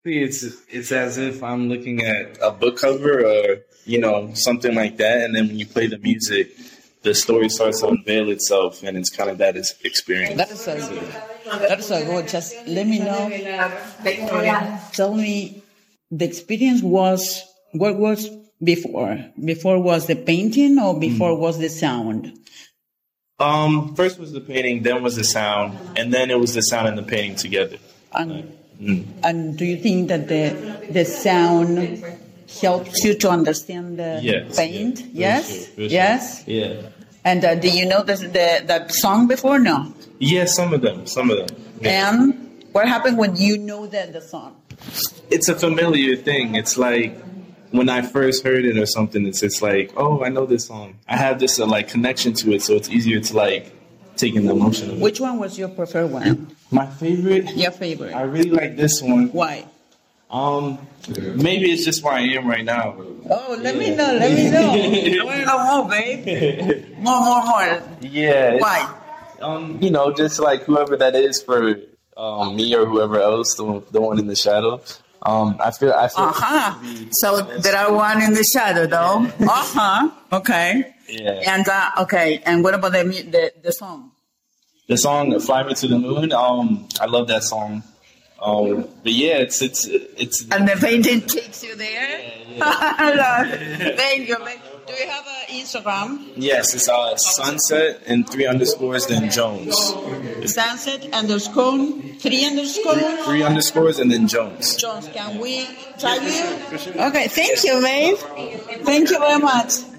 It's as if I'm looking at a book cover or something like that, and then when you play the music, the story starts to unveil itself, and it's kind of that experience. That is so good. That is so good. Just let me know. Tell me, the experience was what was before. Before was the painting, or before was the sound? First was the painting, then was the sound, and then it was the sound and the painting together. And do you think that the sound helps you to understand the paint? Yes? For sure. Yes? Yeah. And do you know that song before? No? Yeah, some of them. Yeah. And what happened when you know the song? It's a familiar thing. It's like when I first heard it or something, it's like, oh, I know this song. I have this connection to it, so it's easier to take in the emotion of it. Which one was your preferred one? My favorite? Your favorite. I really like this one. Why? Maybe it's just where I am right now. Oh, let me know. I want to know more, babe. More. Yeah. Why? Just whoever that is for me or whoever else, the one in the shadow. I feel. So there are one in the shadow, though. Okay. Yeah. And okay. And what about the song? The song "Fly Me to the Moon." I love that song. But yeah, it's. And the painting takes you there. Yeah. Thank you. Do you have an Instagram? Yes, it's sunset and 3 underscores then Jones. Sunset underscore 3 underscore 3 underscores and then Jones. Jones, can we try you? Okay, thank you, babe. Thank you very much.